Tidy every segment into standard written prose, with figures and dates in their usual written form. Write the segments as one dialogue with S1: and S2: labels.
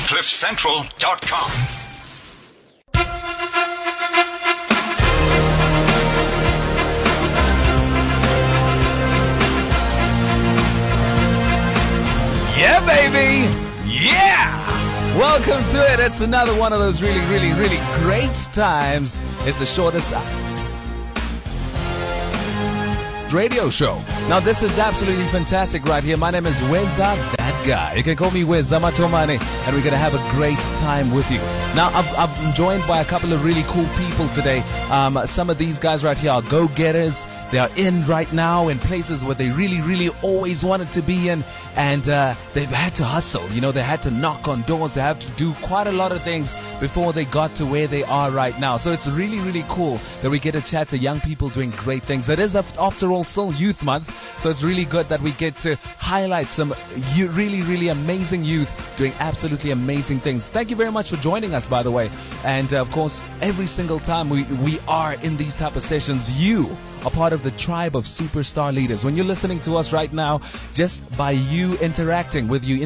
S1: CliffCentral.com.
S2: Yeah, baby! Yeah! Welcome to it. It's another one of those really, really, really great times. It's the shortest radio show. Now, this is absolutely fantastic right here. My name is Weza, that guy. You can call me Weza Matomane, and we're going to have a great time with you. Now, I'm joined by a couple of really cool people today. Some of these guys right here are go-getters. They are in right now in places where they really, really always wanted to be in, and they've had to hustle. You know, they had to knock on doors. They have to do quite a lot of things before they got to where they are right now. So it's really, really cool that we get to chat to young people doing great things. It is, after all, still Youth Month, so it's really good that we get to highlight some really, really amazing youth doing absolutely amazing things. Thank you very much for joining us, by the way. And of course, every single time we are in these type of sessions, you are part of the tribe of superstar leaders. When you're listening to us right now, just by you interacting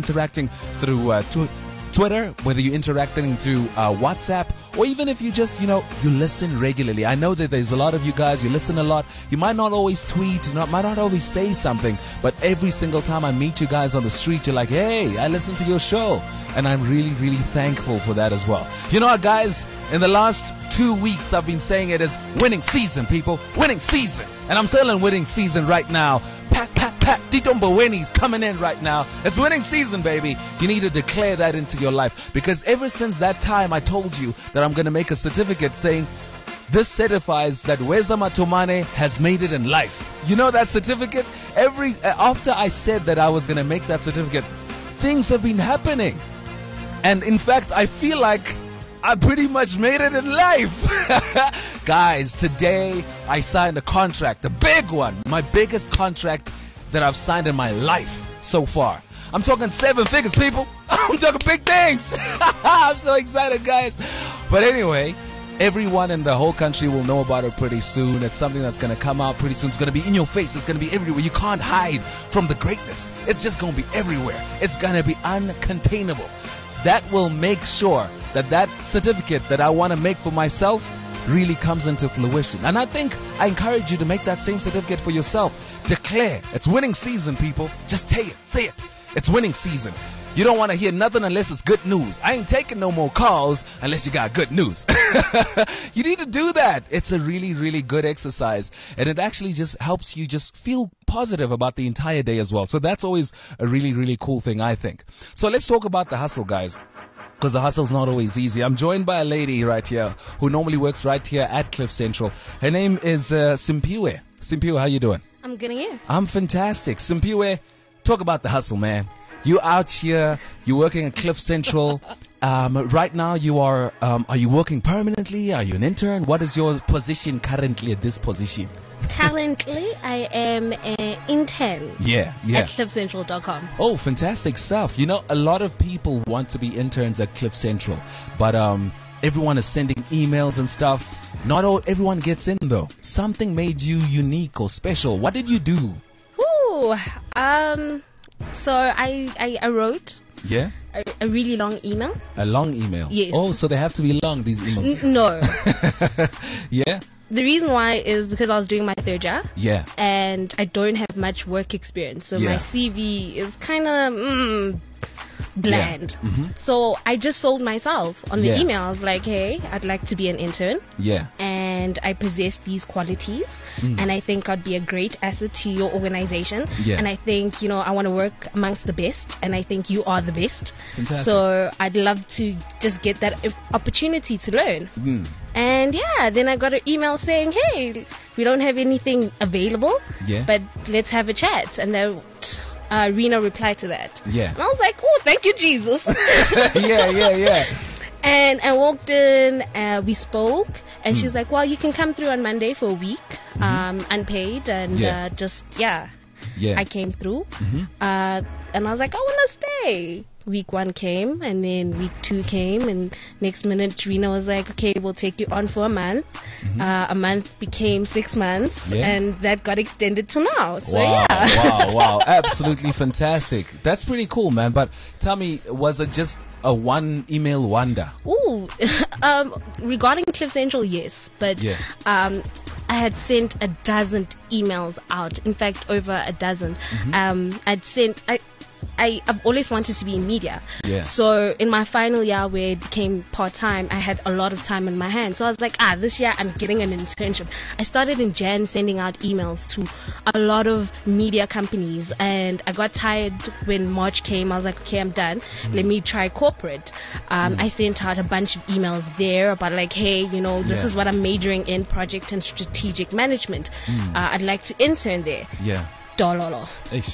S2: through Twitter, whether you're interacting through WhatsApp, or even if you just, you listen regularly. I know that there's a lot of you guys, you listen a lot. You might not always tweet, might not always say something, but every single time I meet you guys on the street, you're like, hey, I listen to your show. And I'm really, really thankful for that as well. You know what, guys? In the last 2 weeks, I've been saying it is winning season, people. Winning season. And I'm still in winning season right now. Pat. Tito Mbowene's coming in right now. It's winning season, baby. You need to declare that into your life. Because ever since that time, I told you that I'm going to make a certificate saying, this certifies that Weza Matomane has made it in life. You know that certificate? After I said that I was going to make that certificate, things have been happening. And in fact, I feel like I pretty much made it in life. Guys, today I signed a contract, a big one, my biggest contract that I've signed in my life so far. I'm talking 7 figures, people. I'm talking big things. I'm so excited, guys. But anyway, everyone in the whole country will know about it pretty soon. It's something that's going to come out pretty soon. It's going to be in your face. It's going to be everywhere. You can't hide from the greatness. It's just going to be everywhere. It's going to be uncontainable. That will make sure that certificate that I want to make for myself really comes into fruition. And I think I encourage you to make that same certificate for yourself. Declare. It's winning season, people. Just say it. It's winning season. You don't want to hear nothing unless it's good news. I ain't taking no more calls unless you got good news. You need to do that. It's a really, really good exercise. And it actually just helps you just feel positive about the entire day as well. So that's always a really, really cool thing, I think. So let's talk about the hustle, guys. Because the hustle's not always easy. I'm joined by a lady right here who normally works right here at Cliff Central. Her name is Simphiwe. Simphiwe, how you doing?
S3: I'm good, yeah.
S2: I'm fantastic. Simphiwe, talk about the hustle, man. You out here, you're working at Cliff Central. Right now are you working permanently? Are you an intern? What is your position currently at this position?
S3: Currently, I am an intern
S2: at
S3: CliffCentral.com.
S2: Oh, fantastic stuff. You know, a lot of people want to be interns at Cliff Central, but everyone is sending emails and stuff. Not everyone gets in, though. Something made you unique or special. What did you do?
S3: So I wrote a really long email.
S2: A long email?
S3: Yes.
S2: Oh, so they have to be long, these emails?
S3: No.
S2: Yeah?
S3: The reason why is because I was doing my third year.
S2: Yeah.
S3: And I don't have much work experience. So my CV is kind of bland.
S2: Yeah. Mm-hmm.
S3: So I just sold myself on the email. I was like, hey, I'd like to be an intern.
S2: Yeah.
S3: And I possess these qualities. And I think I'd be a great asset to your organization.
S2: Yeah.
S3: And I think, I want to work amongst the best. And I think you are the best.
S2: Fantastic.
S3: So I'd love to just get that opportunity to learn. And then I got an email saying, hey, we don't have anything available, but let's have a chat. And then Rena replied to that.
S2: Yeah.
S3: And I was like, oh, thank you, Jesus.
S2: Yeah.
S3: And I walked in, we spoke, and she's like, well, you can come through on Monday for a week, unpaid, and I came through. And I was like, I want to stay. week 1 came, and then week 2 came, and next minute Rena was like, okay, we'll take you on for a month. A month became 6 months, and that got extended to now. So
S2: wow, absolutely fantastic. That's pretty cool, man. But tell me, was it just a one email wonder?
S3: Ooh, regarding Cliff Central, yes, but I had sent a dozen emails out. In fact, over a dozen. I've always wanted to be in media. So in my final year where it became part-time, I had a lot of time in my hands. So I was like, this year I'm getting an internship. I started in Jan sending out emails to a lot of media companies, and I got tired when March came. I was like, okay, I'm done. Let me try corporate. I sent out a bunch of emails there about like, hey, this is what I'm majoring in, project and strategic management. I'd like to intern there. Dololo.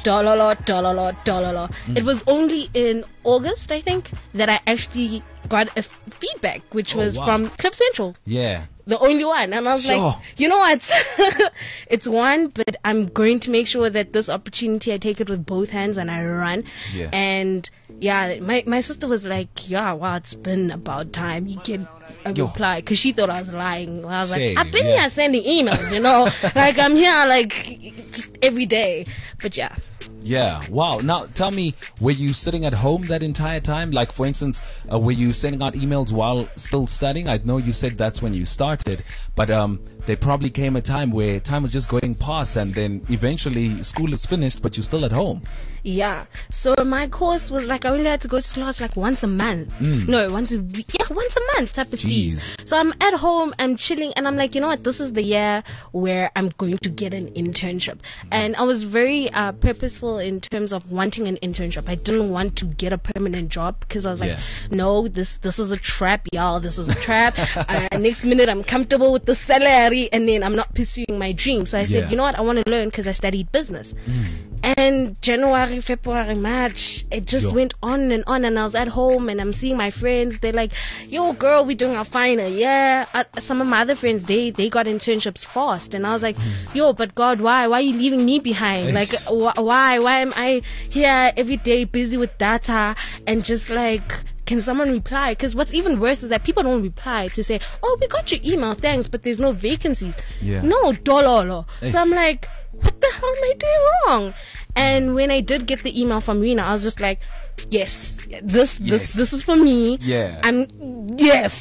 S3: It was only in August, I think, that I actually got a feedback, which was from Cliff Central. The only one. And I was like, you know what? It's one, but I'm going to make sure that this opportunity, I take it with both hands and I run. And my sister was like, it's been about time you get a reply, because she thought I was lying. I was like, I've been here sending emails, like I'm here like every day. But
S2: wow. Now tell me, were you sitting at home that entire time? Like, for instance, were you sending out emails while still studying? I know you said that's when you started, but there probably came a time where time was just going past, and then eventually school is finished, but you're still at home.
S3: So my course was like, I only had to go to class like once a month. No, once a week. Once a month type of thing. So I'm at home, I'm chilling, and I'm like, you know what, this is the year where I'm going to get an internship. And I was very purposeful in terms of wanting an internship. I didn't want to get a permanent job, because I was like, no, this is a trap, y'all. This is a trap. Next minute I'm comfortable with the salary, and then I'm not pursuing my dream. So I said, you know what, I want to learn, because I studied business. And January, February, March, it just went on, and I was at home, and I'm seeing my friends. They're like, yo, girl, we're doing our final. Some of my other friends, they got internships fast, and I was like, yo, but God, why are you leaving me behind? Like, why am I here every day busy with data, and just like, can someone reply? Because what's even worse is that people don't reply to say, oh, we got your email, thanks, but there's no vacancies. No, dololo. So I'm like, what the hell am I doing wrong? And when I did get the email from Rena, I was just like, yes, this is for me. Yes.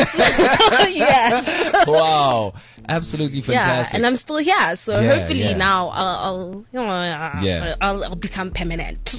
S2: Wow, absolutely fantastic.
S3: And I'm still here, so hopefully now I'll become permanent.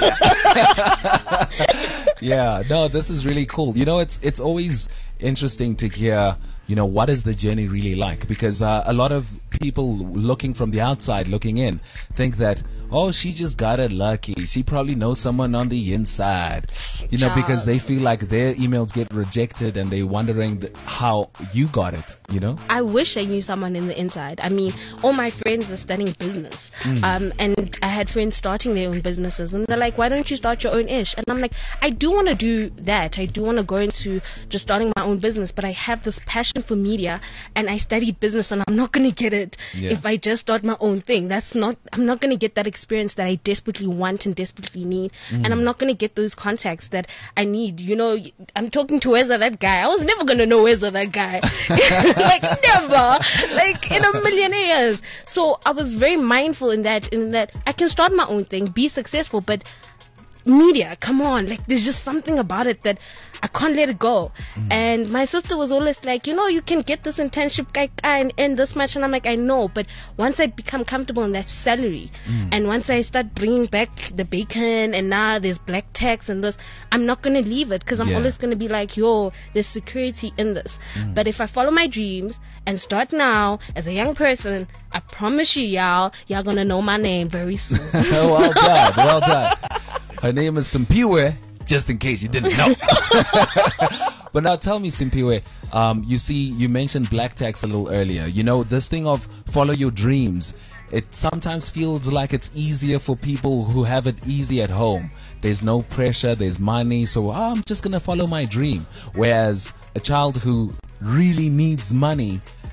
S2: No, this is really cool. It's always interesting to hear, what is the journey really like, because a lot of people looking from the outside, looking in, think that, oh, she just got it lucky. She probably knows someone on the inside, because they feel like their emails get rejected, and they're wondering how you got it,
S3: I wish I knew someone in the inside. I mean, all my friends are studying business, and I had friends starting their own businesses, and they're like, why don't you start your own ish? And I'm like, I do want to do that. I do want to go into just starting my own business, but I have this passion for media, and I studied business, and I'm not going to get it if I just start my own thing. I'm not going to get that experience that I desperately want and desperately need, and I'm not going to get those contacts that I need. I'm talking to Weza, that guy. I was never going to know Weza, that guy. Like, never, like in a million years. So I was very mindful in that I can start my own thing, be successful, but media, come on, like there's just something about it that I can't let it go. And my sister was always like, you can get this internship guy and earn this much, and I'm like, I know, but once I become comfortable in that salary, and once I start bringing back the bacon, and now there's black tax and this, I'm not going to leave it, because I'm always going to be like, yo, there's security in this. But if I follow my dreams and start now as a young person, I promise you, y'all going to know my name very soon.
S2: Well done. Her name is Simpiwe, just in case you didn't know. But now tell me, Simpiwe, you mentioned black tax a little earlier. This thing of follow your dreams, it sometimes feels like it's easier for people who have it easy at home. There's no pressure, there's money, so I'm just going to follow my dream. Whereas a child who really needs money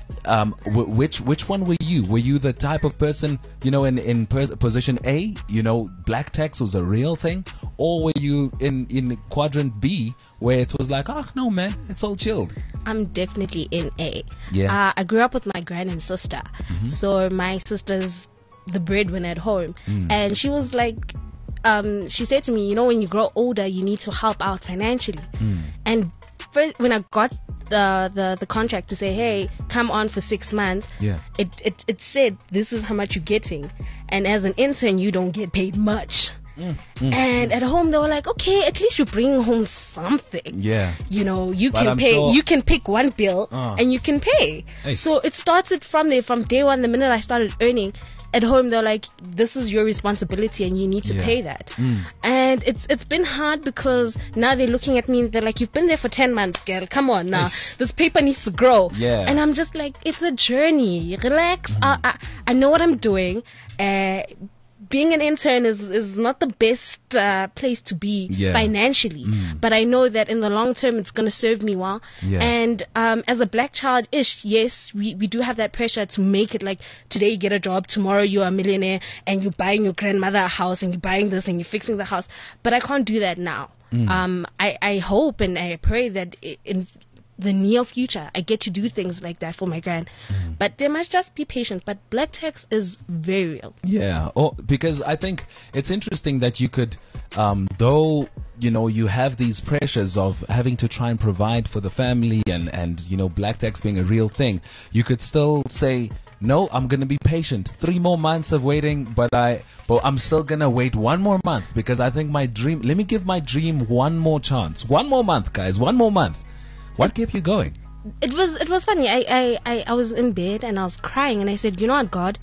S2: which one were you? Were you the type of person, in position A, black tax was a real thing, or were you in quadrant B where it was like, oh no man, it's all chilled?
S3: I'm definitely in A.
S2: Yeah.
S3: I grew up with my grand and sister, so my sister's the breadwinner at home, and she was like, she said to me, when you grow older, you need to help out financially. And first, when I got the contract to say, hey, come on for 6 months, it said this is how much you're getting, and as an intern you don't get paid much. And at home they were like, okay, at least you're bringing home something. You
S2: But
S3: can
S2: I'm
S3: pay,
S2: sure-
S3: you can pick one bill and you can pay.
S2: Hey.
S3: So it started from there, from day one. The minute I started earning at home, they're like, this is your responsibility and you need to pay that. And it's been hard because now they're looking at me and they're like, you've been there for 10 months, girl, come on now, this paper needs to grow. And I'm just like, it's a journey, relax. I know what I'm doing. Being an intern is not the best place to be financially, but I know that in the long term it's going to serve me well. And as a black child-ish, yes, we do have that pressure to make it like, today you get a job, tomorrow you're a millionaire and you're buying your grandmother a house and you're buying this and you're fixing the house. But I can't do that now. I hope and I pray that in the near future I get to do things like that for my grand, but they must just be patient. But black tax is very real.
S2: Because I think it's interesting that you could, though you have these pressures of having to try and provide for the family and black tax being a real thing, you could still say, no, I'm going to be patient. 3 more months of waiting, but I'm still going to wait 1 more month because I think let me give my dream one more chance. 1 more month, guys, 1 more month. What kept you going?
S3: It was funny. I was in bed and I was crying and I said, you know what, God,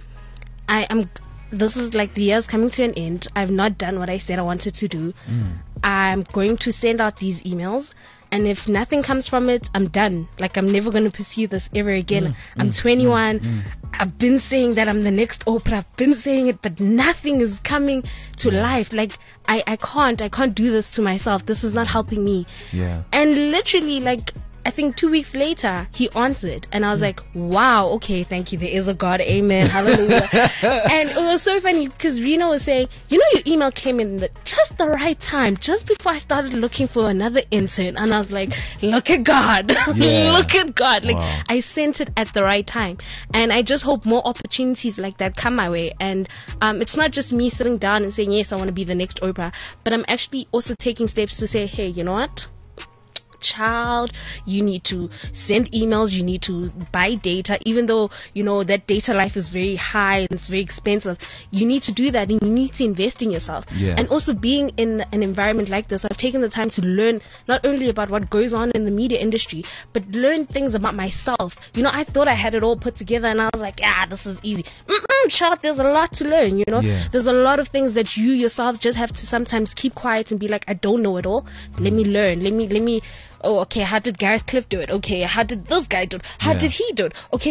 S3: this is like the year's coming to an end. I've not done what I said I wanted to do. I'm going to send out these emails, and if nothing comes from it, I'm done. Like, I'm never going to pursue this ever again. I'm 21. I've been saying that I'm the next Oprah. I've been saying it, but nothing is coming to life. Like, I can't do this to myself. This is not helping me. And literally, like, I think 2 weeks later, he answered. And I was like, wow, okay, thank you. There is a God. Amen. Hallelujah. And it was so funny because Rena was saying, your email came in just the right time, just before I started looking for another intern. And I was like, look at God. Look at God. Like, I sent it at the right time. And I just hope more opportunities like that come my way. And it's not just me sitting down and saying, yes, I want to be the next Oprah. But I'm actually also taking steps to say, hey, you know what? Child, you need to send emails, you need to buy data, even though that data life is very high and it's very expensive. You need to do that and you need to invest in yourself. And also, being in an environment like this, I've taken the time to learn not only about what goes on in the media industry, but learn things about myself. I thought I had it all put together and I was like, this is easy. Child, there's a lot to learn. There's a lot of things that you yourself just have to sometimes keep quiet and be like, I don't know it all. Let me learn. Let me oh, okay, how did Gareth Cliff do it? Okay, how did this guy do it? How did he do it? Okay,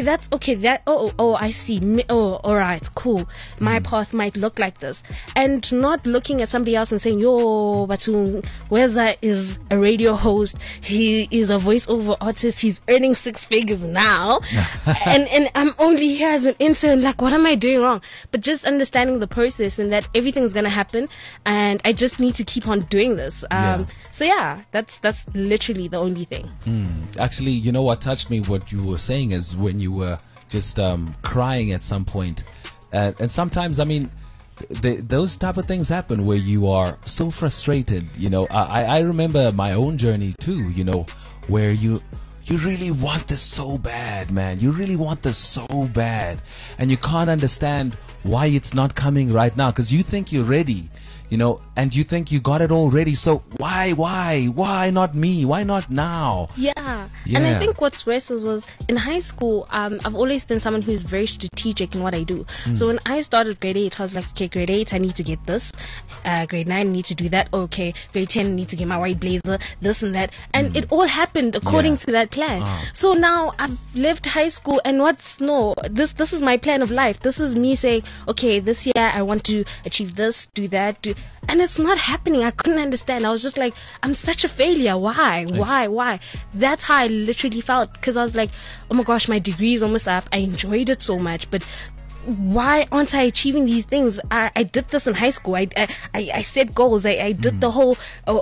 S3: I see. Oh, alright, cool. My path might look like this. And not looking at somebody else and saying, yo, Batu, Weza is a radio host. He is a voiceover artist. He's earning 6 figures now. and I'm only here as an intern. Like, what am I doing wrong? But just understanding the process and that everything's going to happen. And I just need to keep on doing this. So yeah, that's literally the only thing.
S2: Actually, what touched me, what you were saying, is when you were just crying at some point. And sometimes, I mean, those type of things happen where you are so frustrated. I remember my own journey too, where you really want this so bad, man. You really want this so bad. And you can't understand why it's not coming right now, because you think you're ready. And you think you got it all ready. So why not me? Why not now?
S3: Yeah. And I think what's worse was in high school, I've always been someone who's very strategic in what I do. So when I started grade 8, I was like, okay, grade 8, I need to get this. Grade 9, I need to do that. Okay, grade 10, I need to get my white blazer, this and that. And it all happened according to that plan. So now I've left high school, and this is my plan of life. This is me saying, okay, this year I want to achieve this, do that, and it's not happening. I couldn't understand. I was just like, I'm such a failure. Why? Why? That's how I literally felt, because I was like, oh my gosh, my degree is almost up. I enjoyed it so much, but why aren't I achieving these things? I did this in high school. I set goals. I did the whole,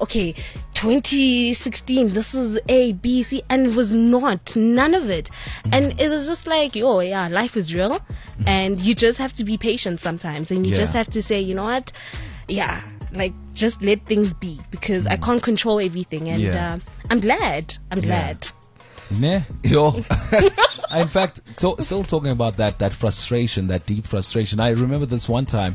S3: 2016, this is A, B, C, and it was none of it. And it was just like, life is real, and you just have to be patient sometimes, and you just have to say, you know what, just let things be, because I can't control everything, and I'm glad.
S2: In fact, still talking about that frustration, that deep frustration. I remember this one time,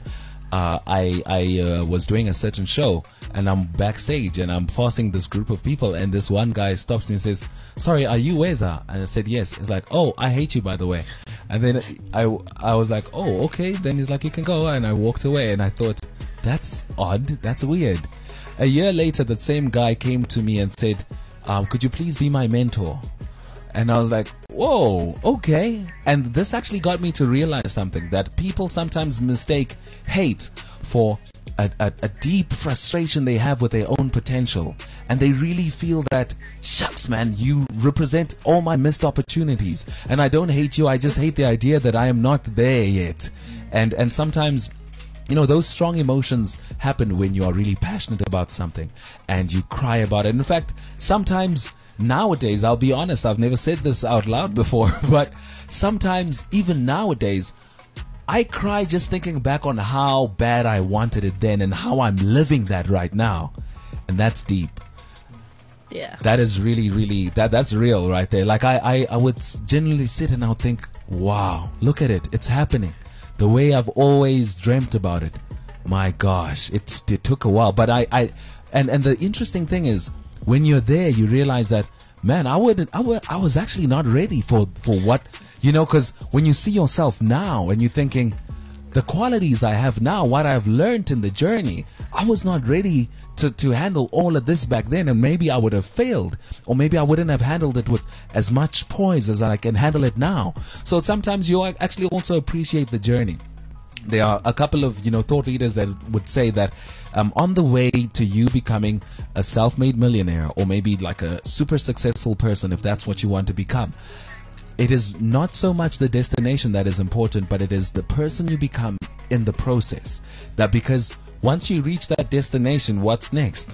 S2: I was doing a certain show, and I'm backstage, and I'm passing this group of people, and this one guy stops me and says, "Sorry, are you Weza?" And I said, "Yes." He's like, "Oh, I hate you, by the way." And then I was like, "Oh, okay." Then he's like, "You can go," and I walked away, and I thought, that's odd, that's weird. A year later, that same guy came to me and said, "Could you please be my mentor?" And I was like, whoa, okay. And this actually got me to realize something, that people sometimes mistake hate for a deep frustration they have with their own potential. And they really feel that, shucks man, you represent all my missed opportunities. And I don't hate you, I just hate the idea that I am not there yet. And sometimes, those strong emotions happen when you are really passionate about something and you cry about it. In fact, sometimes nowadays, I'll be honest, I've never said this out loud before, but sometimes, even nowadays, I cry just thinking back on how bad I wanted it then and how I'm living that right now. And that's deep.
S3: Yeah.
S2: That is really, really, that's real right there. Like I would generally sit and I would think, wow, look at it. It's happening. The way I've always dreamt about it. My gosh, it took a while. But and the interesting thing is, when you're there, you realize that, man, I was actually not ready for what, because when you see yourself now and you're thinking, the qualities I have now, what I've learned in the journey, I was not ready to handle all of this back then, and maybe I would have failed, or maybe I wouldn't have handled it with as much poise as I can handle it now. So sometimes you actually also appreciate the journey. There are a couple of thought leaders that would say that on the way to you becoming a self-made millionaire, or maybe like a super successful person, if that's what you want to become, it is not so much the destination that is important, but it is the person you become in the process. That because once you reach that destination, what's next?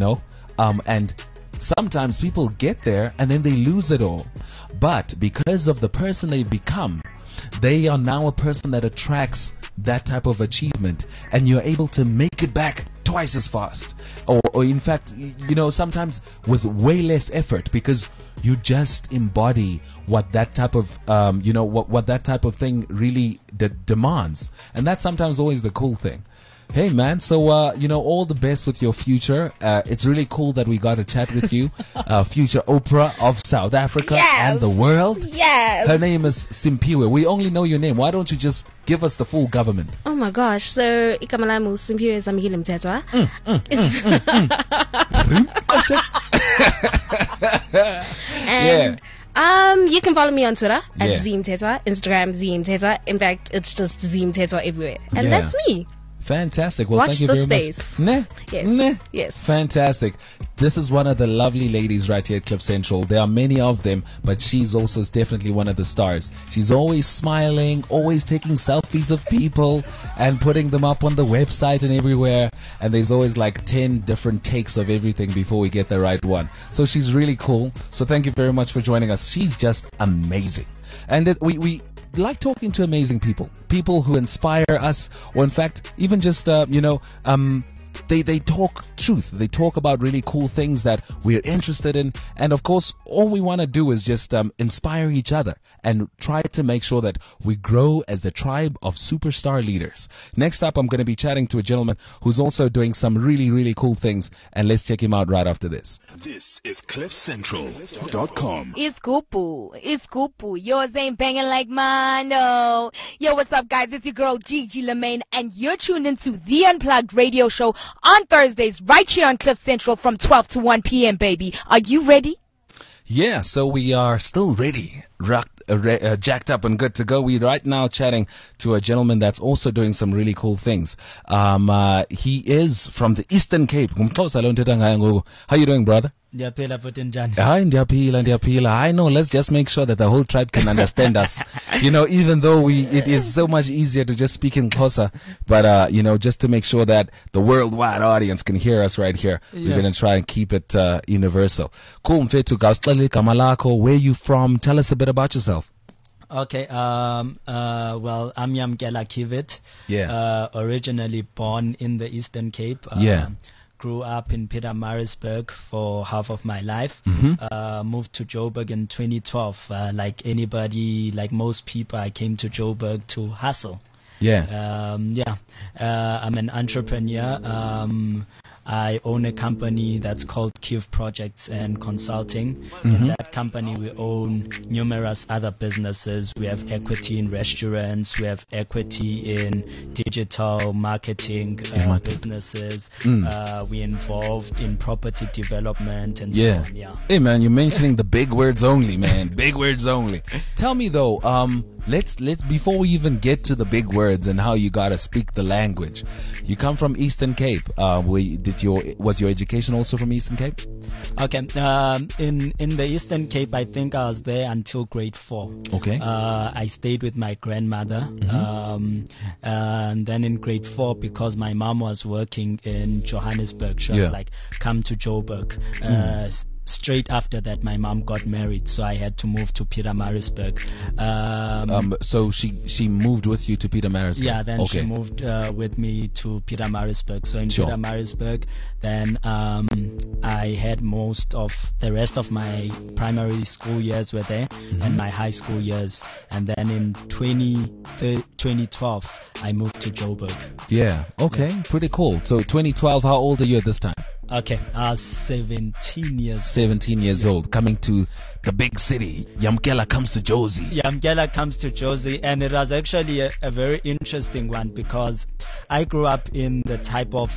S2: And sometimes people get there and then they lose it all. But because of the person they become, they are now a person that attracts that type of achievement, and you're able to make it back twice as fast, or in fact, sometimes with way less effort, because you just embody what that type of what that type of thing really demands. And that's sometimes always the cool thing. Hey man, so all the best with your future. It's really cool that we got to chat with you. Future Oprah of South Africa and the world.
S3: Yes.
S2: Her name is Simphiwe. We only know your name. Why don't you just give us the full government?
S3: Oh my gosh. So Ikamalamu Simphiwe Zamhile Mthethwa. And you can follow me on Twitter at Zee Mthethwa, Instagram Zee Mthethwa. In fact, it's just Zee Mthethwa everywhere. And that's me.
S2: Fantastic. Well,
S3: Watch
S2: thank you very much.
S3: Yes.
S2: Fantastic. This is one of the lovely ladies right here at Cliff Central. There are many of them, but she's also definitely one of the stars. She's always smiling, always taking selfies of people and putting them up on the website and everywhere. And there's always like 10 different takes of everything before we get the right one. So she's really cool. So thank you very much for joining us. She's just amazing. And we like talking to amazing people who inspire us, or in fact, even just, they talk truth. They talk about really cool things that we're interested in. And of course, all we want to do is just inspire each other and try to make sure that we grow as the tribe of superstar leaders. Next up, I'm going to be chatting to a gentleman who's also doing some really, really cool things. And let's check him out right after this.
S1: This is CliffCentral.com.
S4: It's Gupu. Yours ain't banging like mine, no. Yo, what's up, guys? It's your girl, Gigi Lemaine, and you're tuned into The Unplugged Radio Show on Thursdays, right here on Cliff Central from 12 to 1 p.m., baby. Are you ready?
S2: Yeah, so we are still ready. jacked up and good to go. We're right now chatting to a gentleman that's also doing some really cool things. He is from the Eastern Cape. How you doing, brother? I know, let's just make sure that the whole tribe can understand us. Even though it is so much easier to just speak in Xhosa, but just to make sure that the worldwide audience can hear us right here, we're going to try and keep it universal. Cool, Mfetu Gaustali Kamalako, where you from? Tell us a bit about yourself.
S5: Okay, well, I'm Yamkela Kivit. Originally born in the Eastern Cape. Grew up in Pietermaritzburg for half of my life. Moved to Joburg in 2012. Like anybody, like most people, I came to Joburg to hustle. I'm an entrepreneur. I own a company that's called Kiv Projects and Consulting. In that company, we own numerous other businesses. We have equity in restaurants. We have equity in digital marketing businesses. We're involved in property development and so on.
S2: Hey, man, you're mentioning the big words only, man. Big words only. Tell me, though, let's before we even get to the big words and how you gotta speak the language. You come from Eastern Cape. Was your education also from Eastern Cape?
S5: Okay. In the Eastern Cape, I think I was there until grade 4. Okay. I stayed with my grandmother. And then in grade 4, because my mom was working in Johannesburg, she was like, come to Joburg. Straight after that, my mom got married, so I had to move to Pietermaritzburg.
S2: So she moved with you to Pietermaritzburg?
S5: Yeah, then she moved with me to Pietermaritzburg. So in Pietermaritzburg, then I had most of the rest of my primary school years were there, and my high school years. And then in 2012, I moved to Joburg.
S2: Pretty cool. So 2012, how old are you at this time?
S5: Okay, 17 years.
S2: 17 years old, coming to the big city. Yamkela comes to Jozi.
S5: Yamkela comes to Jozi, and it was actually a very interesting one because I grew up in the type of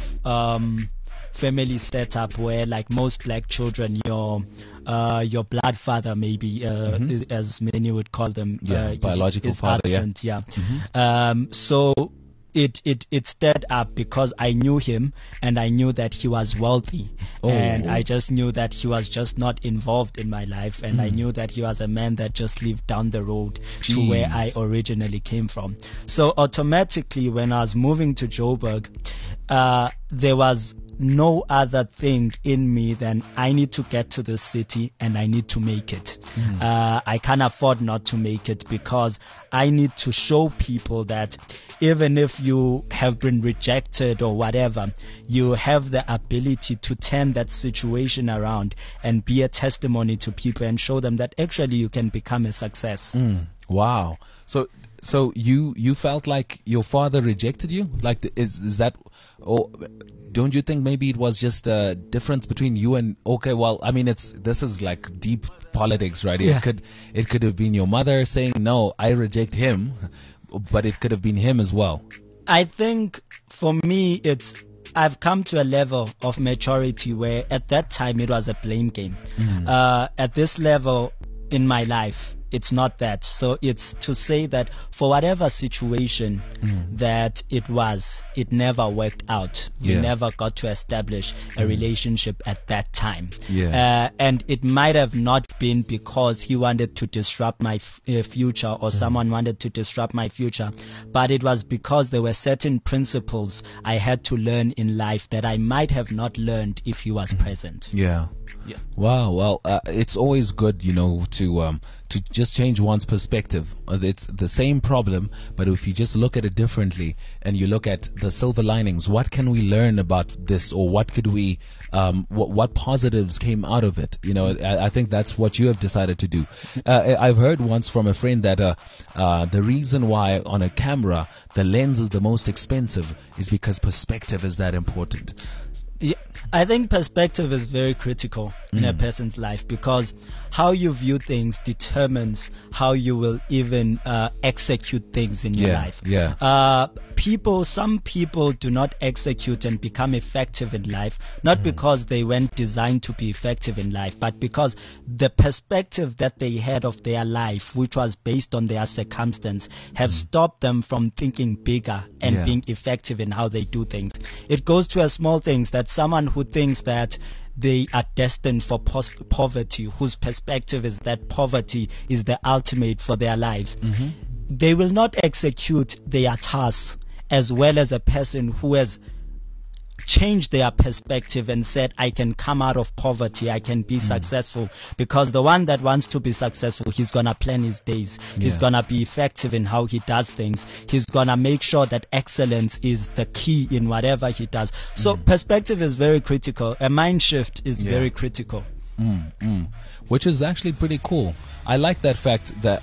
S5: family setup where, like most black children, your blood father, maybe as many would call them,
S2: biological
S5: is
S2: father,
S5: absent, so it stirred up because I knew him and I knew that he was wealthy, and I just knew that he was just not involved in my life, and I knew that he was a man that just lived down the road to where I originally came from. So automatically when I was moving to Joburg, there was no other thing in me than I need to get to this city and I need to make it. I can't afford not to make it because I need to show people that even if you have been rejected or whatever, you have the ability to turn that situation around and be a testimony to people and show them that actually you can become a success.
S2: Wow. So you felt like your father rejected you? Like, is that, or don't you think maybe it was just a difference between you and, this is like deep politics, right?
S5: Yeah.
S2: It could have been your mother saying, no, I reject him, but it could have been him as well.
S5: I think for me, I've come to a level of maturity where at that time it was a blame game. At this level in my life, it's not that. So it's to say that for whatever situation that it never worked out. We never got to establish a relationship at that time. And it might have not been because he wanted to disrupt my future or someone wanted to disrupt my future, but it was because there were certain principles I had to learn in life that I might have not learned if he was present.
S2: Wow. Well, it's always good, to just change one's perspective. It's the same problem, but if you just look at it differently and you look at the silver linings, what can we learn about this, or what could we, what positives came out of it? I think that's what you have decided to do. I've heard once from a friend that the reason why on a camera the lens is the most expensive is because perspective is that important.
S5: Yeah, I think perspective is very critical. in a person's life, because how you view things determines how you will even execute things in your life. Some people do not execute and become effective in life, not because they weren't designed to be effective in life, but because the perspective that they had of their life, which was based on their circumstance, have stopped them from thinking bigger and being effective in how they do things. It goes to a small things that someone who thinks that they are destined for poverty, whose perspective is that poverty is the ultimate for their lives, they will not execute their tasks as well as a person who has changed their perspective and said, I can come out of poverty, I can be successful. Because the one that wants to be successful, he's going to plan his days. He's going to be effective in how he does things. He's going to make sure that excellence is the key in whatever he does. So perspective is very critical. A mind shift is very critical.
S2: Which is actually pretty cool. I like that fact that,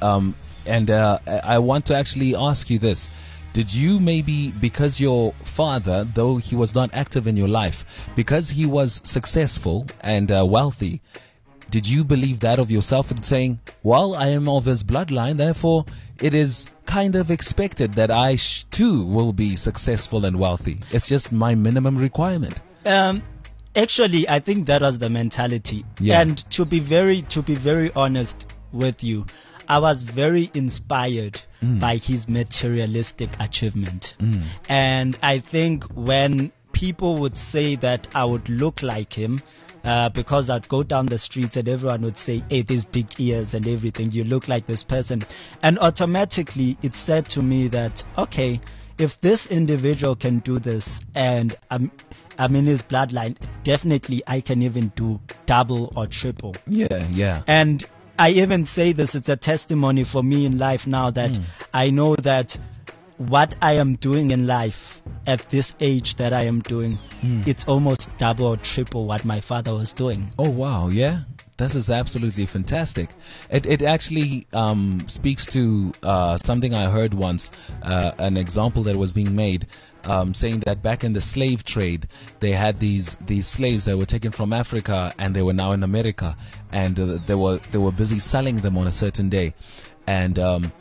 S2: I want to actually ask you this. Did you maybe, because your father, though he was not active in your life, because he was successful and wealthy, did you believe that of yourself and saying, well, I am of his bloodline, therefore it is kind of expected that I too will be successful and wealthy. It's just my minimum requirement.
S5: Actually, I think that was the mentality. And to be very honest with you, I was very inspired by his materialistic achievement. And I think when people would say that I would look like him, because I'd go down the streets and everyone would say, hey, these big ears and everything, you look like this person. And automatically it said to me that, okay, if this individual can do this and I'm in his bloodline, definitely I can even do double or triple. And I even say this, it's a testimony for me in life now that I know that what I am doing in life at this age that I am doing, it's almost double or triple what my father was doing.
S2: Oh, wow. Yeah. This is absolutely fantastic. It actually speaks to something I heard once, an example that was being made, saying that back in the slave trade, they had these slaves that were taken from Africa and they were now in America, and they were busy selling them on a certain day, and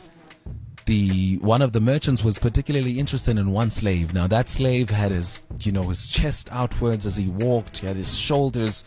S2: one of the merchants was particularly interested in one slave. Now that slave had his chest outwards as he walked. He had his shoulders,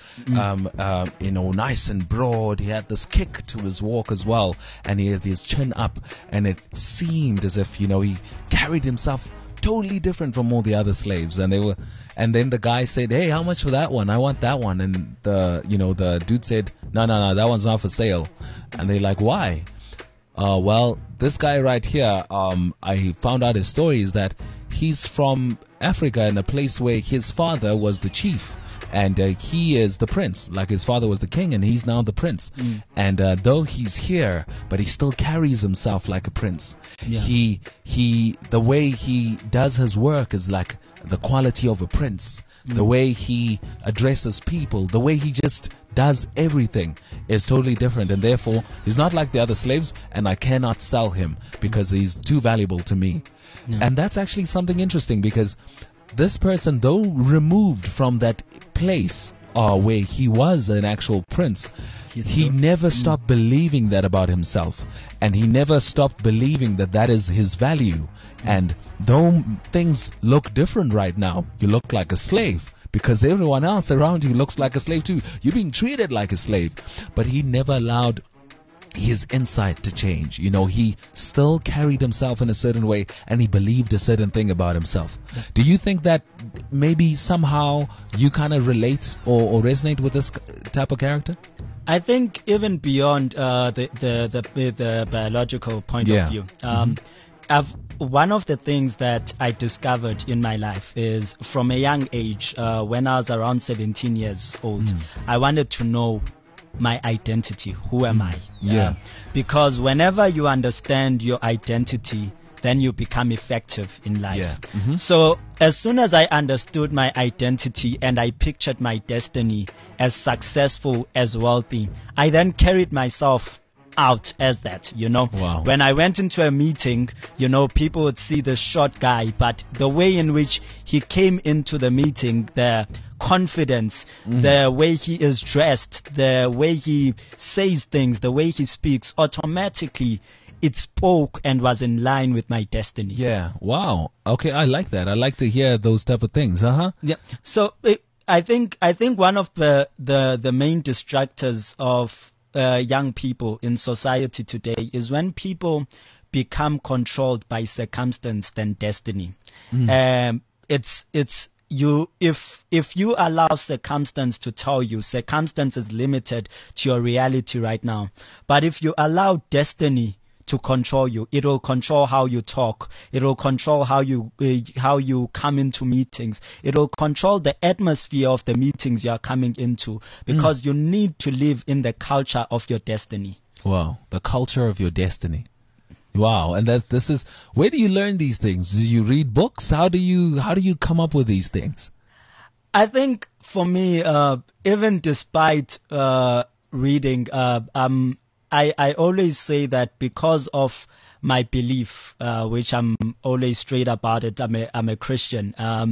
S2: nice and broad. He had this kick to his walk as well, and he had his chin up, and it seemed as if he carried himself totally different from all the other slaves. And then the guy said, hey, how much for that one? I want that one. And the dude said, no, that one's not for sale. And they're like, why? Well, this guy right here, I found out his story is that he's from Africa, in a place where his father was the chief, and he is the prince. Like his father was the king, and he's now the prince. And though he's here, but he still carries himself like a prince. The way he does his work is like the quality of a prince. The way he addresses people, the way he just does everything is totally different, and therefore he's not like the other slaves, and I cannot sell him because he's too valuable to me. And that's actually something interesting, because this person, though removed from that place where he was an actual prince, he never stopped believing that about himself, and he never stopped believing that is his value. And though things look different right now, you look like a slave because everyone else around you looks like a slave too. You're being treated like a slave. But he never allowed his insight to change. He still carried himself in a certain way, and he believed a certain thing about himself. Do you think that maybe somehow you kind of relate or resonate with this type of character?
S5: I think even beyond the biological point of view, one of the things that I discovered in my life is from a young age, when I was around 17 years old, I wanted to know my identity. Who am I? Because whenever you understand your identity, then you become effective in life. So as soon as I understood my identity and I pictured my destiny as successful, as wealthy, I then carried myself out as that, you know.
S2: Wow.
S5: When I went into a meeting, you know, people would see the short guy, but the way in which he came into the meeting, the confidence, the way he is dressed, the way he says things, the way he speaks, automatically it spoke and was in line with my destiny.
S2: Yeah. Wow. Okay, I like that. I like to hear those type of things.
S5: Yeah. So I think one of the main distractors of young people in society today is when people become controlled by circumstance than destiny. It's you if you allow circumstance to tell you circumstance is limited to your reality right now, but if you allow destiny to control you, it will control how you talk, it will control how you come into meetings, it will control the atmosphere of the meetings you are coming into, because you need to live in the culture of your destiny.
S2: Wow, the culture of your destiny. Wow, and this is, where do you learn these things? Do you read books? How do you come up with these things?
S5: I think for me, even despite reading, I always say that because of my belief, which I'm always straight about it, I'm a Christian.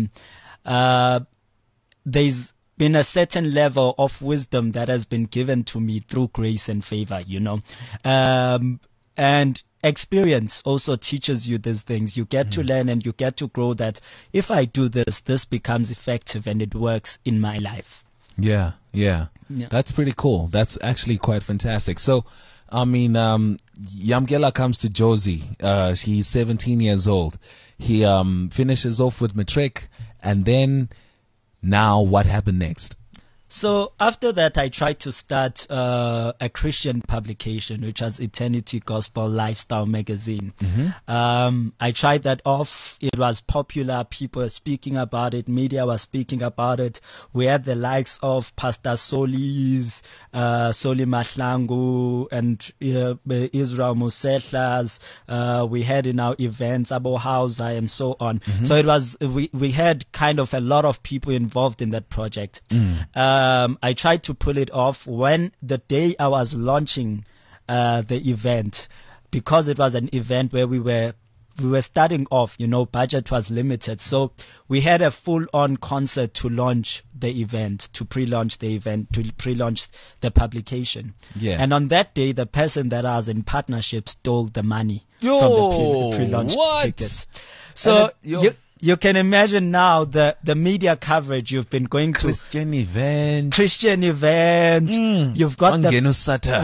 S5: There's been a certain level of wisdom that has been given to me through grace and favor, you know. And experience also teaches you these things. You get to learn and you get to grow that if I do this becomes effective and it works in my life.
S2: Yeah. That's pretty cool. That's actually quite fantastic. So, I mean, Yamkela comes to Jozi. He's 17 years old. He finishes off with matric, and then now what happened next?
S5: So after that, I tried to start a Christian publication, which was Eternity Gospel Lifestyle Magazine. I tried that off. It was popular. People were speaking about it. Media was speaking about it. We had the likes of Pastor Soli Mahlangu and Israel Musehlas. We had in our events Abo Hausa and so on. So it was we had kind of a lot of people involved in that project. I tried to pull it off when the day I was launching the event, because it was an event where we were starting off, you know, budget was limited. So we had a full-on concert to launch the event, to pre-launch the event, to pre-launch the publication. Yeah. And on that day, the person that I was in partnership stole the money from the pre-launch tickets. So you can imagine now the media coverage you've been going to.
S2: Christian event.
S5: You've got
S2: Wangenu Sata.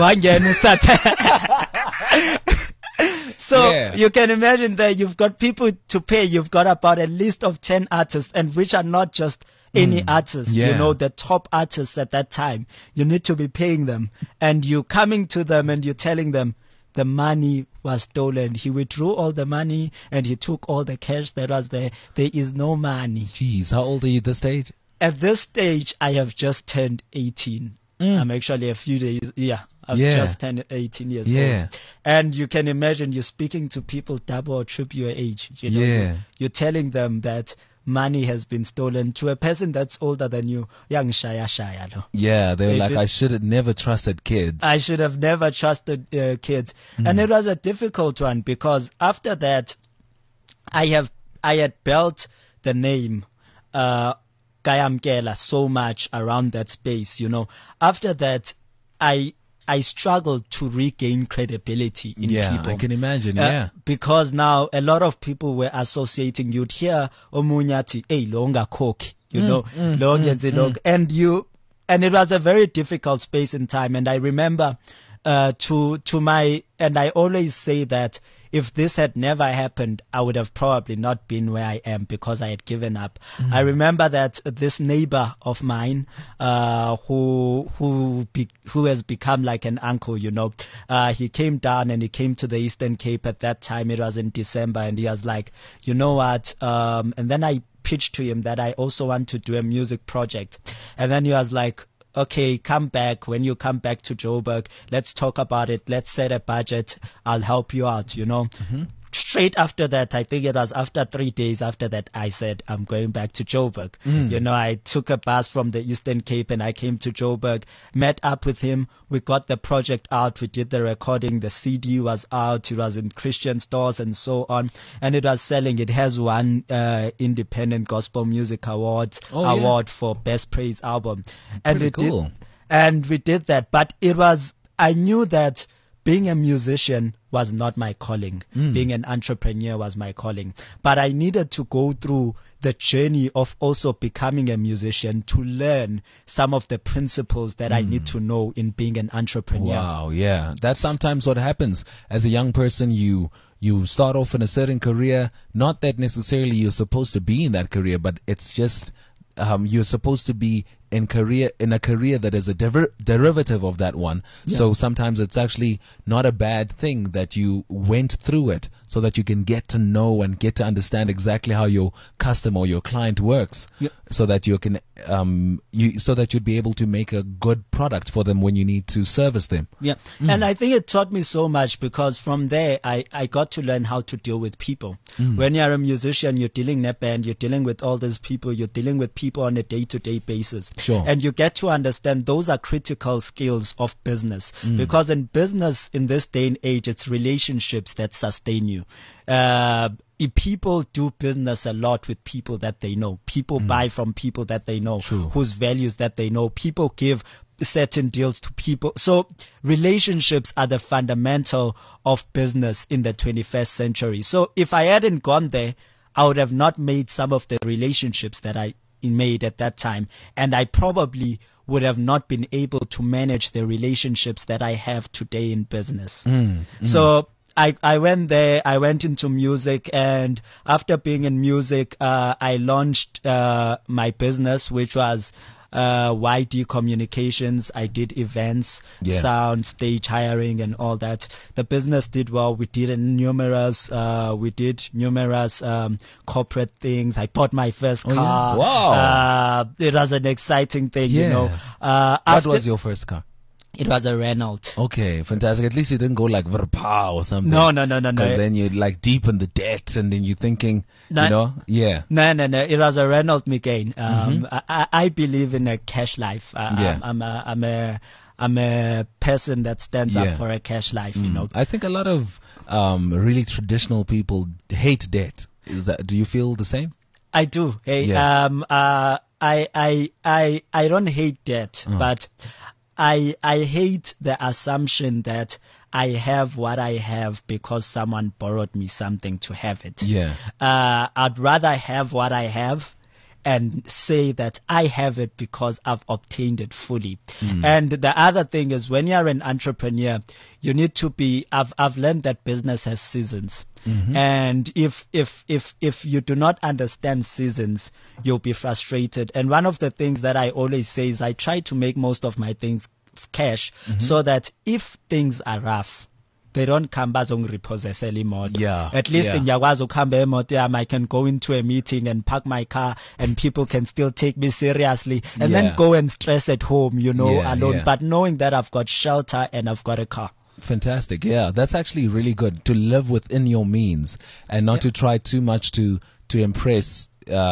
S5: So you can imagine that you've got people to pay. You've got about a list of 10 artists, and which are not just any artists, you know, the top artists at that time. You need to be paying them, and you're coming to them and you're telling them the money was stolen. He withdrew all the money and he took all the cash that was there. There is no money.
S2: Jeez, how old are you at this stage?
S5: At this stage, I have just turned 18. I'm actually a few days, I've just turned 18 years old. And you can imagine you're speaking to people double or triple your age. You know, you're telling them that money has been stolen to a person that's older than you. Young shaya. No?
S2: Yeah, they were like, I should have never trusted kids.
S5: I should have never trusted kids. And it was a difficult one, because after that, I had built the name Kayamkela so much around that space, you know. After that, I struggled to regain credibility in people.
S2: I can imagine,
S5: because now a lot of people were associating. You'd hear Omunyati, hey, longa coke, you know, and it was a very difficult space in time. And I remember, and I always say that if this had never happened, I would have probably not been where I am, because I had given up. I remember that this neighbor of mine, who has become like an uncle, you know, he came down and he came to the Eastern Cape at that time. It was in December, and he was like, you know what? And then I pitched to him that I also want to do a music project. And then he was like, okay, come back. When you come back to Joburg, let's talk about it. Let's set a budget. I'll help you out, you know. straight after that, I think it was after 3 days after that, I said, I'm going back to Joburg. You know, I took a bus from the Eastern Cape and I came to Joburg, met up with him. We got the project out. We did the recording. The CD was out. It was in Christian stores and so on. And it was selling. It has won Independent Gospel Music Award for Best Praise Album. And
S2: Pretty cool.
S5: And we did that. But I knew that being a musician was not my calling. Being an entrepreneur was my calling. But I needed to go through the journey of also becoming a musician to learn some of the principles that I need to know in being an entrepreneur.
S2: Wow, yeah. That's sometimes what happens. As a young person, you start off in a certain career, not that necessarily you're supposed to be in that career, but it's just you're supposed to be in a career that is a derivative of that one. Yeah. So sometimes it's actually not a bad thing that you went through it, so that you can get to know and get to understand exactly how your customer or your client works, so that you can so that you'd be able to make a good product for them when you need to service them.
S5: Yeah, and I think it taught me so much, because from there I got to learn how to deal with people. When you're a musician, you're dealing in a band, you're dealing with all these people, you're dealing with people on a day-to-day basis.
S2: Sure.
S5: And you get to understand those are critical skills of business, because in business in this day and age, it's relationships that sustain you. People do business a lot with people that they know. People buy from people that they know, whose values that they know. People give certain deals to people. So relationships are the fundamental of business in the 21st century. So if I hadn't gone there, I would have not made some of the relationships that I made at that time, and I probably would have not been able to manage the relationships that I have today in business. So I went there, I went into music, and after being in music, I launched my business, which was YD Communications. I did events, sound, stage hiring, and all that. The business did well. We did numerous corporate things. I bought my first car.
S2: Wow.
S5: It was an exciting thing, you know.
S2: What was your first car?
S5: It was a Renault.
S2: Okay, fantastic. At least you didn't go like Verpa or something.
S5: No.
S2: Because then you're like deep in the debt, and then you're thinking,
S5: No. It was a Renault Megane. I believe in a cash life. I'm a person that stands up for a cash life. You know.
S2: I think a lot of really traditional people hate debt. Do you feel the same?
S5: I do. Hey, I don't hate debt, but I hate the assumption that I have what I have because someone borrowed me something to have it.
S2: Yeah.
S5: I'd rather have what I have and say that I have it because I've obtained it fully. And the other thing is, when you're an entrepreneur, you need to be, I've learned that business has seasons. And if you do not understand seasons, you'll be frustrated. And one of the things that I always say is I try to make most of my things cash, so that if things are rough, they don't come back on repossess anymore. At least in Yagwazo Kambe, I can go into a meeting and park my car and people can still take me seriously, and then go and stress at home, alone. But knowing that I've got shelter and I've got a car.
S2: Fantastic. Yeah, that's actually really good, to live within your means and not to try too much to impress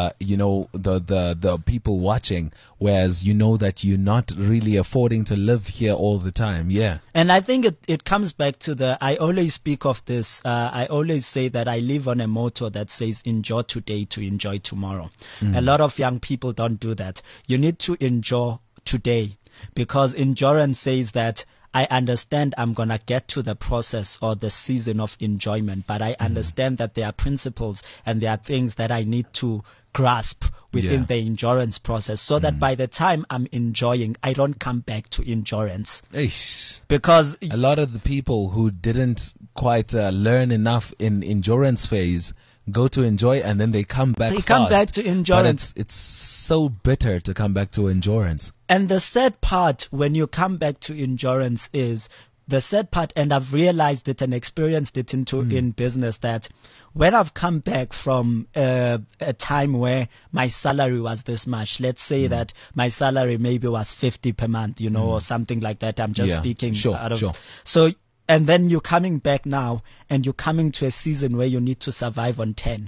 S2: the people watching, whereas you know that you're not really affording to live here all the time.
S5: And I think it comes back to I always speak of this, I always say that I live on a motto that says enjoy today to enjoy tomorrow. A lot of young people don't do that. You need to enjoy today, because endurance says that I understand I'm going to get to the process or the season of enjoyment, but I understand that there are principles and there are things that I need to grasp within the endurance process, so that by the time I'm enjoying, I don't come back to endurance. Because
S2: a lot of the people who didn't quite learn enough in endurance phase go to enjoy, and then they come back fast.
S5: Come back to endurance.
S2: But it's so bitter to come back to endurance.
S5: And the sad part when you come back to endurance is the sad part, and I've realized it and experienced it in business, that when I've come back from a time where my salary was this much, let's say that my salary maybe was 50 per month, or something like that. I'm just speaking out of. So and then you're coming back now, and you're coming to a season where you need to survive on 10.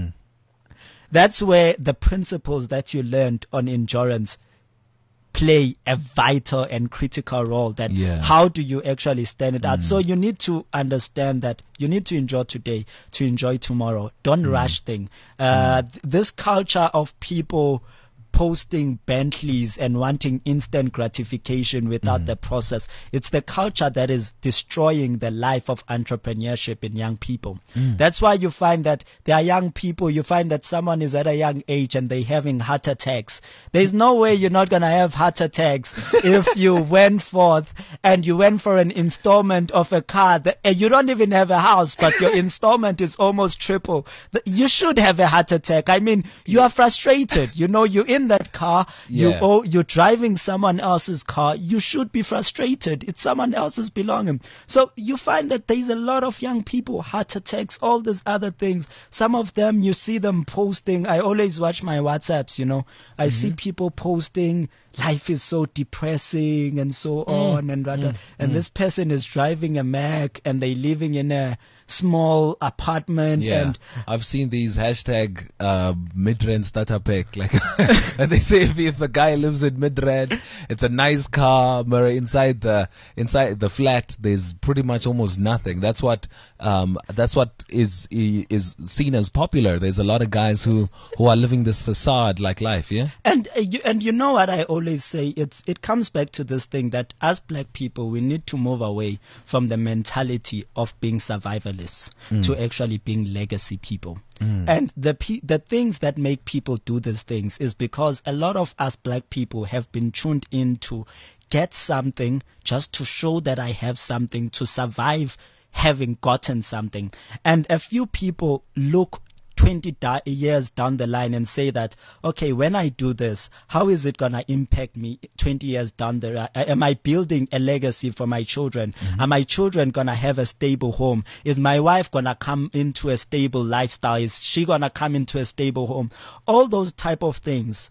S5: That's where the principles that you learned on endurance play a vital and critical role. That how do you actually stand it out? So you need to understand that you need to enjoy today to enjoy tomorrow. Don't rush things. This culture of people posting Bentleys and wanting instant gratification without the process, it's the culture that is destroying the life of entrepreneurship in young people. That's why you find that there are young people, you find that someone is at a young age and they're having heart attacks. There's no way you're not going to have heart attacks if you went forth and you went for an installment of a car and you don't even have a house, but your installment is almost triple. You should have a heart attack. I mean, you are frustrated. You know, you're in that car, you're driving someone else's car, you should be frustrated. It's someone else's belonging. So you find that there's a lot of young people, heart attacks, all these other things. Some of them, you see them posting. I always watch my WhatsApps, you know. I see people posting, life is so depressing and so on and rather. And this person is driving a Mac and they're living in a small apartment. And
S2: I've seen these hashtag Midrand starter pack, like and they say if a guy lives in Midrand, it's a nice car, but inside the flat there's pretty much almost nothing. That's what is seen as popular. There's a lot of guys who are living this facade like life. And
S5: you know what I always say, it comes back to this thing that as black people we need to move away from the mentality of being survivalists to actually being legacy people. And the things that make people do these things is because a lot of us black people have been tuned in to get something just to show that I have something, to survive having gotten something. And a few people look 20 years down the line and say that, okay, when I do this, how is it going to impact me 20 years down the line? Am I building a legacy for my children? Are my children going to have a stable home? Is my wife going to come into a stable lifestyle? Is she going to come into a stable home? All those type of things.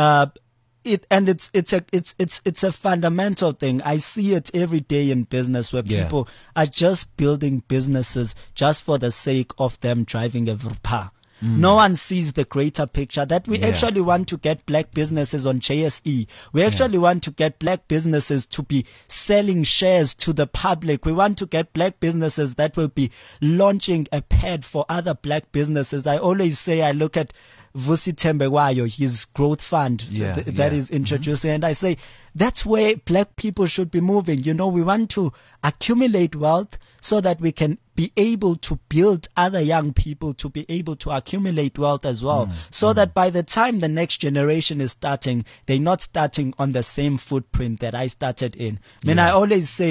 S5: It's a fundamental thing. I see it every day in business where people are just building businesses just for the sake of them driving a Verpa. No one sees the greater picture that we actually want to get black businesses on JSE. We actually want to get black businesses to be selling shares to the public. We want to get black businesses that will be launching a pad for other black businesses. I always say, I look at Vusi Tembewayo, his growth fund that is introducing, and I say that's where black people should be moving. You know, we want to accumulate wealth so that we can be able to build other young people to be able to accumulate wealth as well, so that by the time the next generation is starting, they're not starting on the same footprint that I started in. I mean, I always say,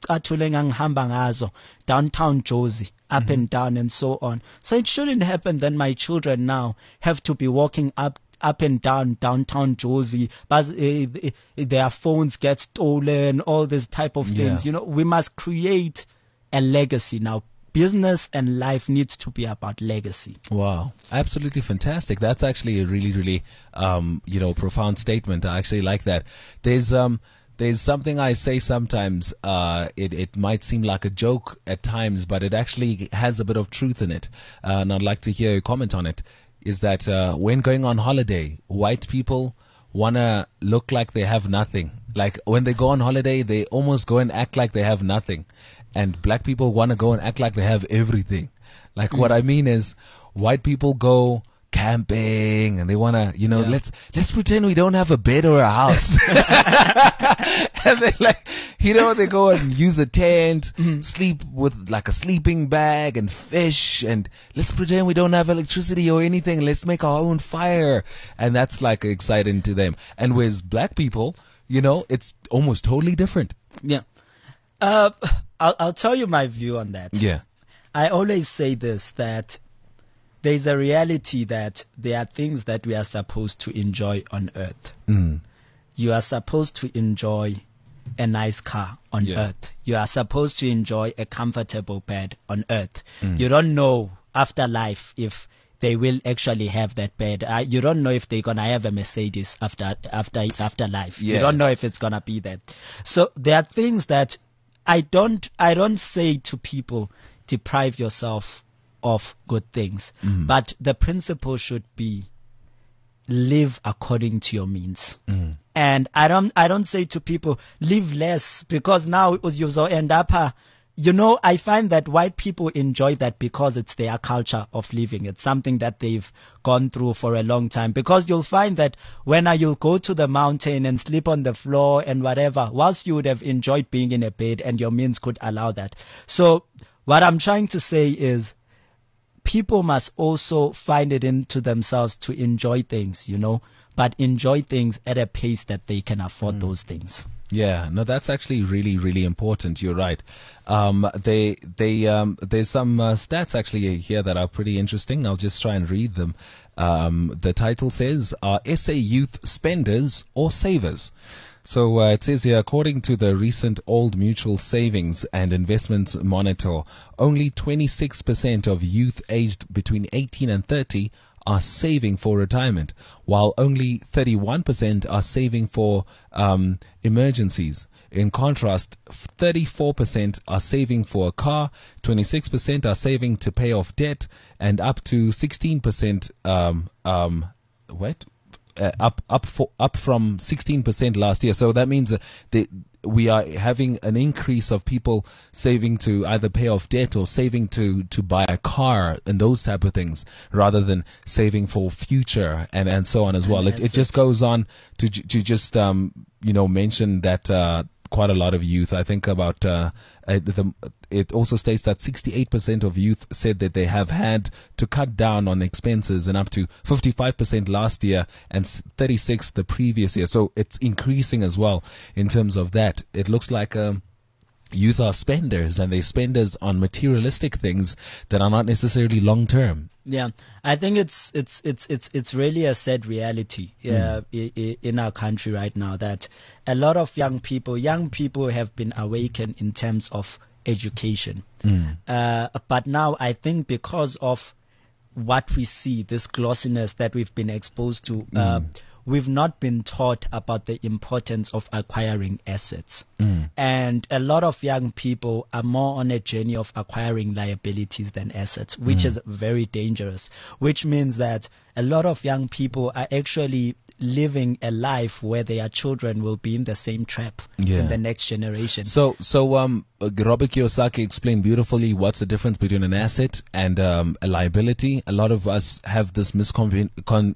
S5: downtown Jozi, up and down and so on. So it shouldn't happen that my children now have to be walking up and down downtown Jozi, but their phones get stolen, all this type of things. You know, we must create a legacy now. Business and life needs to be about legacy. Wow,
S2: absolutely fantastic. That's actually a really, really, profound statement. I actually like that. There's something I say sometimes. It might seem like a joke at times, but it actually has a bit of truth in it. And I'd like to hear your comment on it. Is that when going on holiday, white people want to look like they have nothing. Like when they go on holiday, they almost go and act like they have nothing. And black people want to go and act like they have everything. Like what I mean is, white people go camping and they want to, let's pretend we don't have a bed or a house. And they go and use a tent, sleep with like a sleeping bag and fish, and let's pretend we don't have electricity or anything. Let's make our own fire. And that's like exciting to them. And with black people, it's almost totally different.
S5: Yeah. I'll tell you my view on that.
S2: Yeah.
S5: I always say this, that there's a reality that there are things that we are supposed to enjoy on earth. You are supposed to enjoy a nice car on earth. You are supposed to enjoy a comfortable bed on earth. You don't know after life if they will actually have that bed. You don't know if they're going to have a Mercedes after life. You don't know if it's going to be that. So there are things that I don't say to people, deprive yourself of good things, but the principle should be live according to your means. And I don't say to people live less, because now you end up I find that white people enjoy that because it's their culture of living. It's something that they've gone through for a long time. Because you'll find that when you'll go to the mountain and sleep on the floor and whatever, whilst you would have enjoyed being in a bed and your means could allow that. So what I'm trying to say is people must also find it into themselves to enjoy things, but enjoy things at a pace that they can afford those things.
S2: Yeah, no, that's actually really, really important. You're right. There's some stats actually here that are pretty interesting. I'll just try and read them. The title says, "Are SA youth spenders or savers?" So it says here, according to the recent Old Mutual Savings and Investments Monitor, only 26% of youth aged between 18 and 30 are saving for retirement, while only 31% are saving for emergencies. In contrast, 34% are saving for a car, 26% are saving to pay off debt, and up to 16% up from 16% last year. So that means we are having an increase of people saving to either pay off debt or saving to buy a car and those type of things, rather than saving for future and so on as well. It just goes on to just mention that quite a lot of youth, I think about it also states that 68% of youth said that they have had to cut down on expenses, and up to 55% last year and 36% the previous year. So it's increasing as well in terms of that. It looks like youth are spenders, and they're spenders on materialistic things that are not necessarily long term.
S5: Yeah, I think it's really a sad reality in our country right now, that a lot of young people have been awakened in terms of education. But now I think because of what we see, this glossiness that we've been exposed to, we've not been taught about the importance of acquiring assets. And a lot of young people are more on a journey of acquiring liabilities than assets, which is very dangerous, which means that a lot of young people are actually living a life where their children will be in the same trap in the next generation.
S2: So Robert Kiyosaki explained beautifully what's the difference between an asset and a liability. A lot of us have this misconception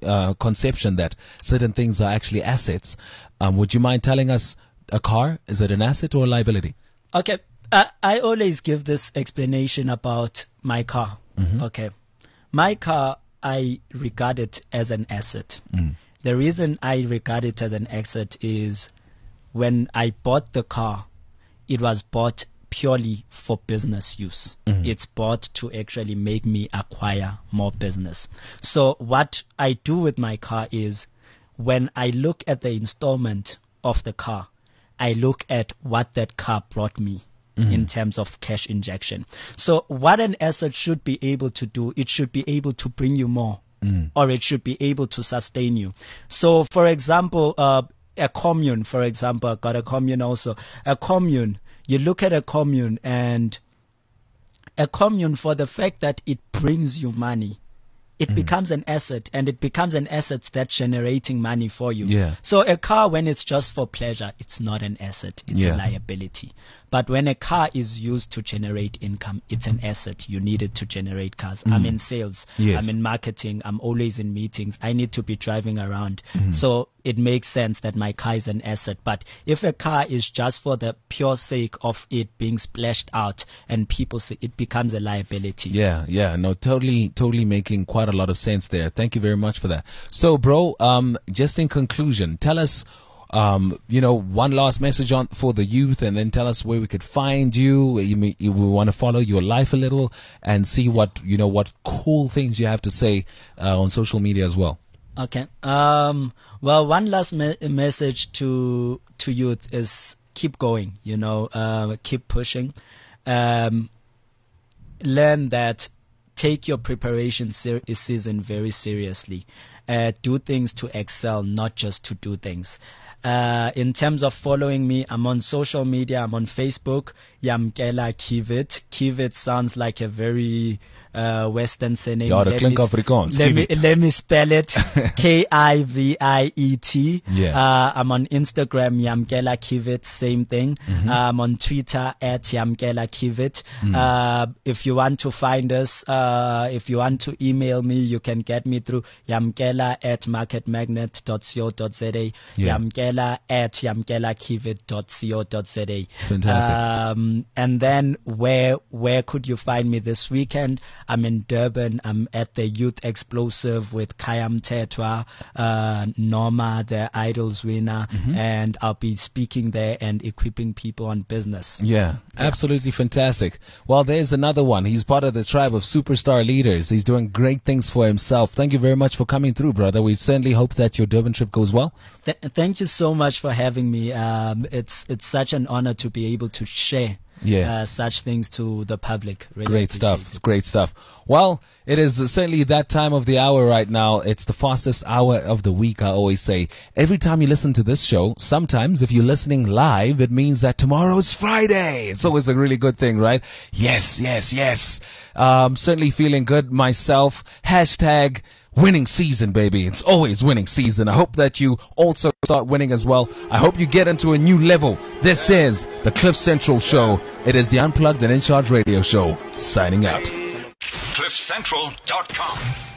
S2: that certain things are actually assets. Would you mind telling us, a car, is it an asset or a liability?
S5: Okay, I always give this explanation about my car. Okay, my car, I regard it as an asset. The reason I regard it as an asset is when I bought the car, it was bought purely for business use. It's bought to actually make me acquire more business. So what I do with my car is, when I look at the installment of the car, I look at what that car brought me in terms of cash injection. So what an asset should be able to do, it should be able to bring you more. Or it should be able to sustain you. So, for example, a commune, for example, I got a commune also. A commune, you look at a commune, and a commune, for the fact that it brings you money, it becomes an asset, and it becomes an asset that's generating money for you.
S2: Yeah.
S5: So a car, when it's just for pleasure, it's not an asset, it's a liability. But when a car is used to generate income, it's an asset. You need it to generate cars. I'm in sales, I'm in marketing, I'm always in meetings, I need to be driving around. So it makes sense that my car is an asset. But if a car is just for the pure sake of it being splashed out and people say, it becomes a liability.
S2: No, totally making quite a lot of sense there. Thank you very much for that. So, bro, just in conclusion, tell us, one last message for the youth, and then tell us where we could find you. We want to follow your life a little and see what cool things you have to say on social media as well.
S5: Okay. Well, one last message to youth is keep going. Keep pushing. Learn that. Take your preparation season very seriously. Do things to excel, not just to do things. In terms of following me, I'm on social media. I'm on Facebook, Yamkela Kivit. Kivit sounds like a very Western surname.
S2: Ja, dat klink Afrikaans.
S5: Let me spell it. Kiviet.
S2: Yeah.
S5: I'm on Instagram, Yamkela Kivit, same thing. I'm on Twitter at Yamkela Kivit. If you want to find us, if you want to email me, you can get me through yamkela@marketmagnet.co.za. Yamkela@yamkelakivit.co.za.
S2: Fantastic.
S5: And then where could you find me this weekend? I'm in Durban. I'm at the Youth Explosive with Kayam Tetwa, Norma, the Idols winner, and I'll be speaking there and equipping people on business.
S2: Yeah, absolutely fantastic. Well, there's another one. He's part of the tribe of superstar leaders. He's doing great things for himself. Thank you very much for coming through, brother. We certainly hope that your Durban trip goes well.
S5: Thank you so much for having me. It's such an honor to be able to share such things to the public. Really
S2: great stuff. Great stuff. Well, it is certainly that time of the hour right now. It's the fastest hour of the week, I always say. Every time you listen to this show, sometimes if you're listening live, it means that tomorrow's Friday. It's always a really good thing, right? Yes. Certainly feeling good myself. Hashtag winning season, baby. It's always winning season. I hope that you also start winning as well. I hope you get into a new level. This is the Cliff Central Show. It is the Unplugged and In Charge Radio Show. Signing out.
S1: CliffCentral.com